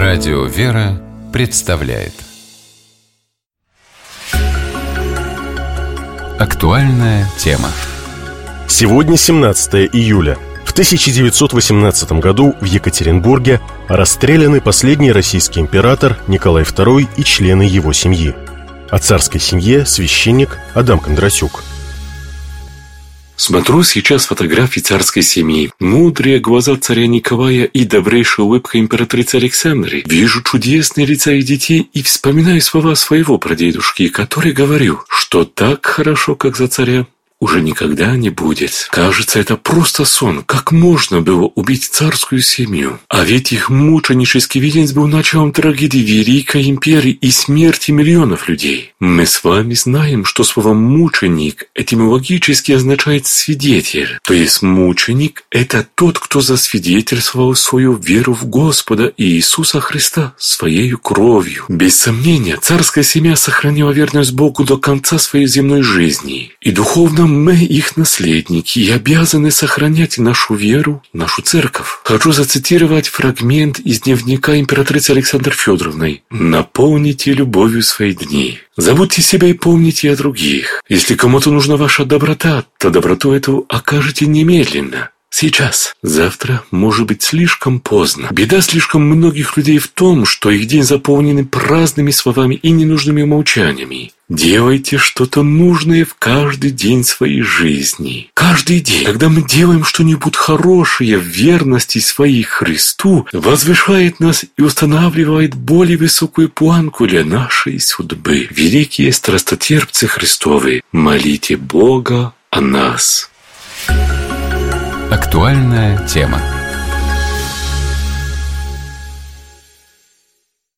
Радио «Вера» представляет актуальная тема. Сегодня 17 июля. В 1918 году в Екатеринбурге расстреляны последний российский император Николай II и члены его семьи. О царской семье священник Адам Кондрасюк. Смотрю сейчас фотографии царской семьи. Мудрые глаза царя Николая и добрейшая улыбка императрицы Александры. Вижу чудесные лица их детей и вспоминаю слова своего прадедушки, который говорил, что так хорошо, как за царя, уже никогда не будет. Кажется, это просто сон. Как можно было убить царскую семью? А ведь их мученический венец был началом трагедии Великой империи и смерти миллионов людей. Мы с вами знаем, что слово «мученик» этимологически означает «свидетель». То есть мученик – это тот, кто засвидетельствовал свою веру в Господа Иисуса Христа своей кровью. Без сомнения, царская семья сохранила верность Богу до конца своей земной жизни. И духовно мы их наследники и обязаны сохранять нашу веру, нашу церковь. Хочу зацитировать фрагмент из дневника императрицы Александры Федоровны. «Наполните любовью свои дни. Забудьте себя и помните о других. Если кому-то нужна ваша доброта, то доброту эту окажете немедленно. Сейчас. Завтра может быть слишком поздно. Беда слишком многих людей в том, что их день заполнен праздными словами и ненужными молчаниями. Делайте что-то нужное в каждый день своей жизни. Каждый день, когда мы делаем что-нибудь хорошее в верности своей Христу, возвышает нас и устанавливает более высокую планку для нашей судьбы. Великие страстотерпцы Христовы, молите Бога о нас». Актуальная тема.